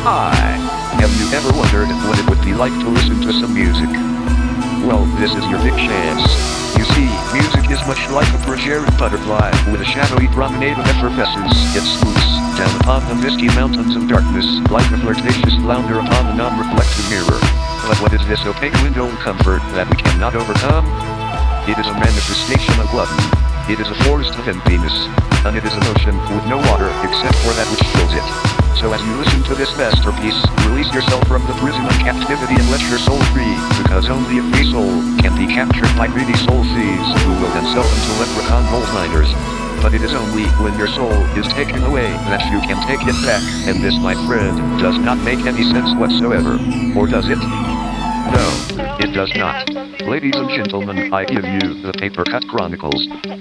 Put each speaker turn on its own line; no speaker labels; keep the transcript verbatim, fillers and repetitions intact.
Hi! Have you ever wondered what it would be like to listen to some music? Well, this is your big chance. You see, music is much like a fragile butterfly with a shadowy promenade of effervescence. It swoops down upon the misty mountains of darkness like a flirtatious flounder upon a non-reflective mirror. But what is this opaque window of comfort that we cannot overcome? It is a manifestation of gluttony. It is a forest of emptiness. And it is an ocean with no water except for that which fills it. So as you listen to this masterpiece, release yourself from the prison of captivity and let your soul free, because only a free soul can be captured by greedy soul thieves who will then sell them to leprechaun gold miners. But it is only when your soul is taken away that you can take it back, and this, my friend, does not make any sense whatsoever. Or does it? No, it does not. Ladies and gentlemen, I give you the Paper Cut Chronicles.